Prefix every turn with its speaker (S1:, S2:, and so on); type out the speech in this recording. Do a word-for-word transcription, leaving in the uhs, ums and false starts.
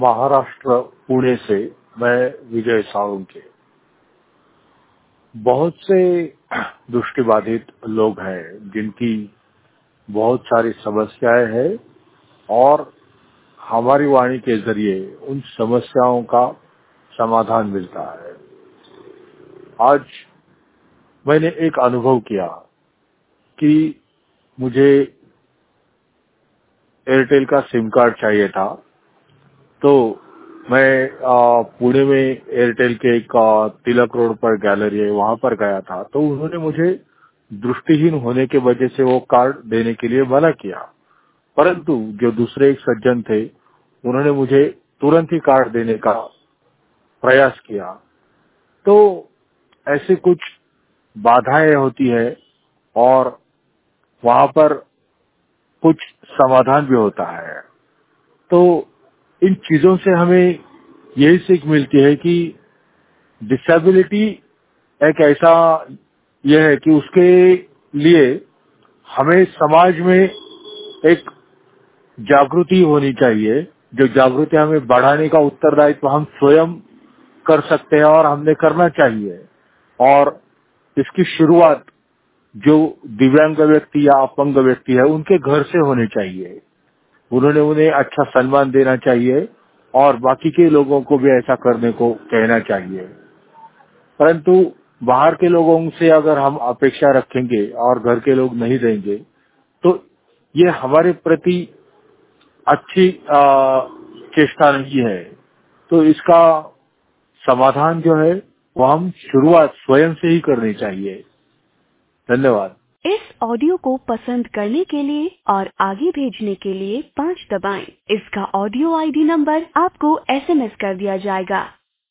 S1: महाराष्ट्र पुणे से मैं विजय साळुंखे। बहुत से दृष्टिबाधित लोग हैं जिनकी बहुत सारी समस्याएं हैं और हमारी वाणी के जरिए उन समस्याओं का समाधान मिलता है। आज मैंने एक अनुभव किया कि मुझे एयरटेल का सिम कार्ड चाहिए था, तो मैं आ, पुणे में एयरटेल के एक आ, तिलक रोड पर गैलरी है, वहां पर गया था। तो उन्होंने मुझे दृष्टिहीन होने के वजह से वो कार्ड देने के लिए मना किया, परंतु जो दूसरे एक सज्जन थे उन्होंने मुझे तुरंत ही कार्ड देने का प्रयास किया। तो ऐसे कुछ बाधाएं होती है और वहां पर कुछ समाधान भी होता है। तो इन चीजों से हमें यही सीख मिलती है कि डिसेबिलिटी एक ऐसा यह है कि उसके लिए हमें समाज में एक जागृति होनी चाहिए, जो जागृति हमें बढ़ाने का उत्तरदायित्व हम स्वयं कर सकते हैं और हमने करना चाहिए। और इसकी शुरुआत जो दिव्यांग व्यक्ति या अपंग व्यक्ति है उनके घर से होनी चाहिए। उन्होंने उन्हें अच्छा सम्मान देना चाहिए और बाकी के लोगों को भी ऐसा करने को कहना चाहिए। परंतु बाहर के लोगों से अगर हम अपेक्षा रखेंगे और घर के लोग नहीं देंगे तो ये हमारे प्रति अच्छी आ, चेष्टा नहीं है। तो इसका समाधान जो है वो हम शुरुआत स्वयं से ही करनी चाहिए। धन्यवाद।
S2: इस ऑडियो को पसंद करने के लिए और आगे भेजने के लिए पाँच दबाएं। इसका ऑडियो आईडी नंबर आपको एसएमएस कर दिया जाएगा।